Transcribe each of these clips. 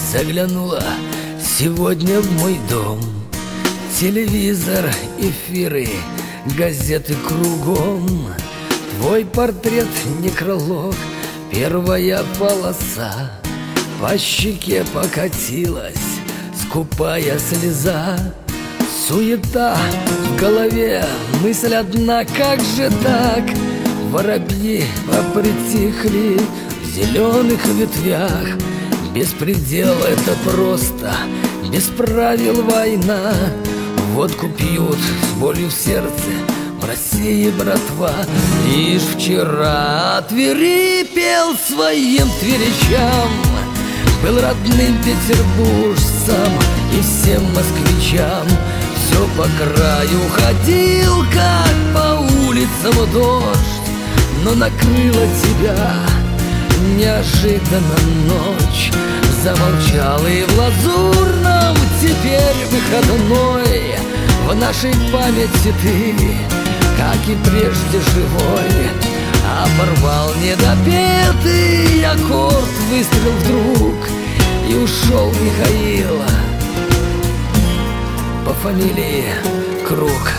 заглянула сегодня в мой дом. Телевизор, эфиры, газеты кругом. Твой портрет, некролог, первая полоса. По щеке покатилась скупая слеза. Суета в голове, мысль одна, как же так? Воробьи попритихли в зеленых ветвях. Беспредел — это просто, без правил война. Водку пьют с болью в сердце в России, братва. Лишь вчера от Твери пел своим тверичам, был родным петербуржцам и всем москвичам. Все по краю ходил, как по улицам дождь, но накрыла тебя неожиданно ночь. Замолчал и в лазурном теперь выходной. В нашей памяти ты, как и прежде, живой. Оборвал недопетый аккорд, выстрел вдруг, и ушел Михаил по фамилии Круг.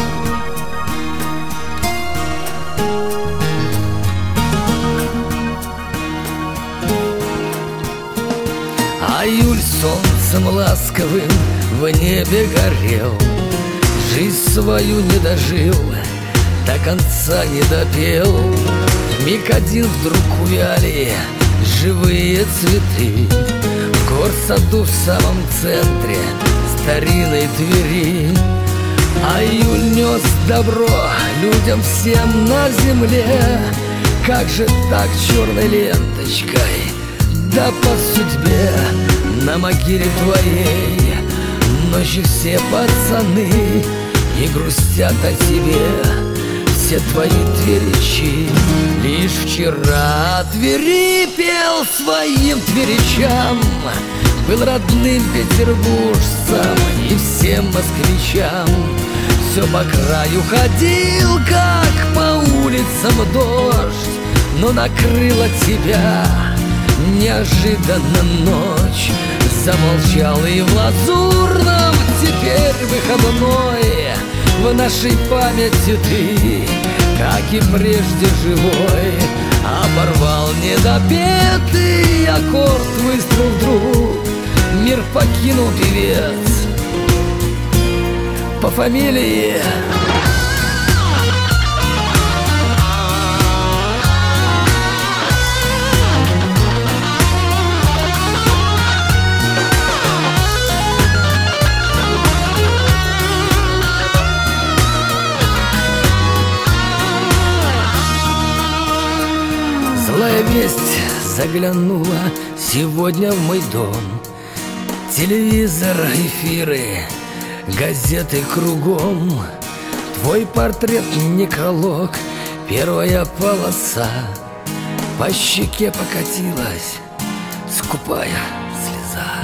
А июль солнцем ласковым в небе горел, жизнь свою не дожил, до конца не допел. Вмиг один вдруг увяли живые цветы в горсаду в самом центре старинной Твери. А июль нес добро людям всем на земле. Как же так черной ленточкой, да по судьбе, на могиле твоей ночью все пацаны и грустят о тебе все твои тверичи. Лишь вчера от Твери пел своим тверичам, был родным петербуржцам и всем москвичам. Все по краю ходил, как по улицам дождь, но накрыла тебя неожиданно ночь. Замолчал и в лазурном теперь выходной. В нашей памяти ты, как и прежде, живой. Оборвал недопетый аккорд, выстрел вдруг, мир покинул певец по фамилии. Злая весть заглянула сегодня в мой дом. Телевизор, эфиры, газеты кругом. Твой портрет, некролог, первая полоса. По щеке покатилась скупая слеза.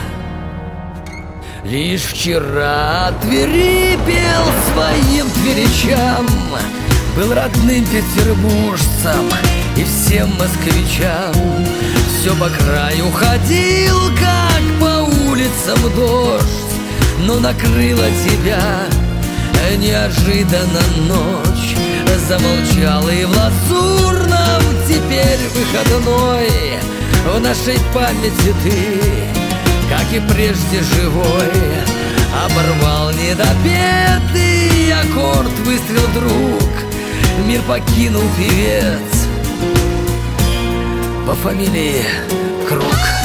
Лишь вчера от Твери пел своим тверичам, был родным петербуржцам и всем москвичам. Все по краю ходил, как по улицам дождь, но накрыла тебя неожиданно ночь. Замолчал и в лазурном теперь выходной. В нашей памяти ты, как и прежде, живой. Оборвал недопетый аккорд, выстрел вдруг, мир покинул певец по фамилии Круг.